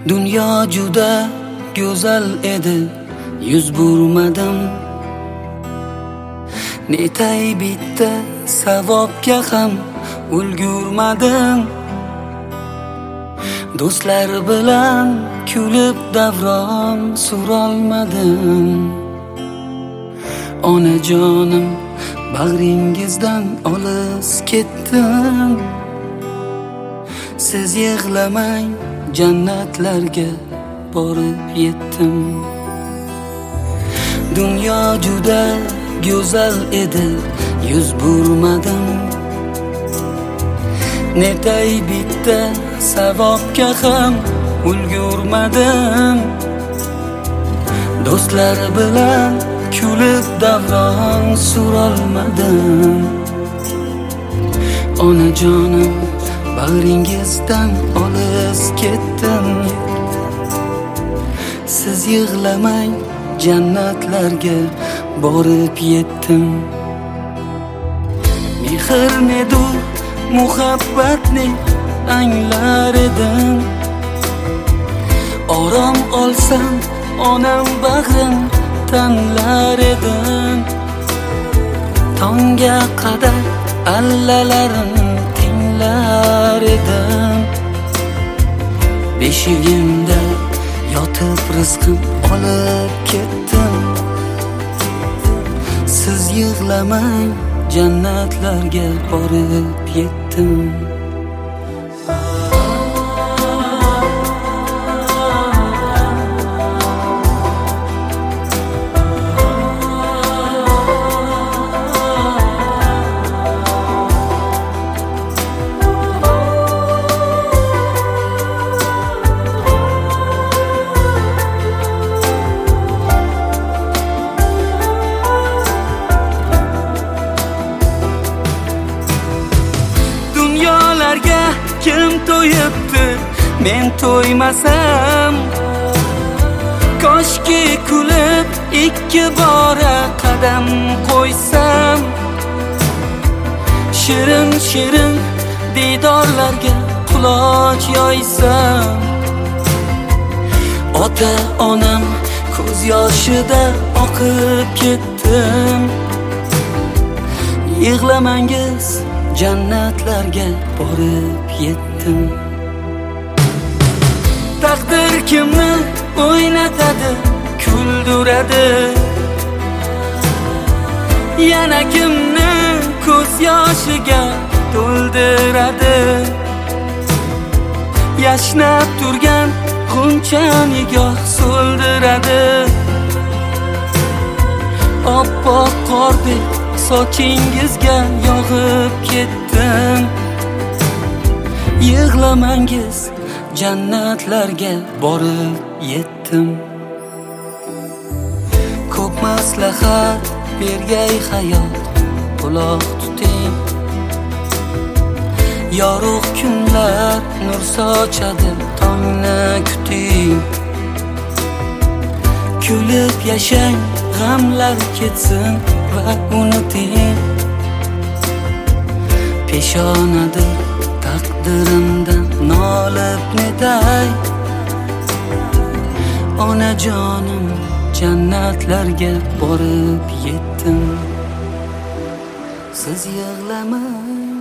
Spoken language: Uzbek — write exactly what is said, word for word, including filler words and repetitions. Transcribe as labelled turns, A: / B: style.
A: Dunyo juda go'zal edi, yuz burmadim. Netay bitta savobga ham ulgurmadim. Do'stlar bilan kulib davron surolmadim. Onajonim, bag'ringizdan olis ketdim. Siz yig'lamang, jannatlarga borib yetdim. Dunyo juda go'zal edi, yuz burmadim. Netay bitta savobga ham ulgurmadim. Do'stlar bilan kulib davron surolmadim. Onajonim, bag'ringizdan olis ketdim. Siz yig'lamang, jannatlarga borib yetdim. Mehr nedu muhabbatni anglar edim. Orom olsam onam bag'rim tanlar edim. Tongga qadar allalarim tinglar edim. Beshigimda yotib rizqim olib ketdim. Siz yig'lamang, jannatlarga borib yetdim. Kim to'yibdi, men to'ymasam. Koshki kulib ikki bora qadam qo'ysam. Shirin shirin didorlarga quloq yoysam. Ota onam ko'z yoshida oqib ketdim. Yig'lamangiz, jannatlarga borib yetdim. Taqdir kimni o'ynatadi, kuldiradi. Yana kimni ko'z yoshiga to'ldiradi. Yashnab turgan g'uncha nigoh so'ldiradi. Oppoq qordek sochingizga yog'ib ketdim. Yig'lamangiz, jannatlarga borib yetdim. Ko'p maslahat bergay hayot, quloq tuting. Yorug' kunlar nur sochadi, tongni kuting. Kulib yashang, g'amlar ketsin va unuting. Peshonadir taqdirimdan nolib netay. Onajonim, jannatlarga borib yetdim. Siz yig'lamang,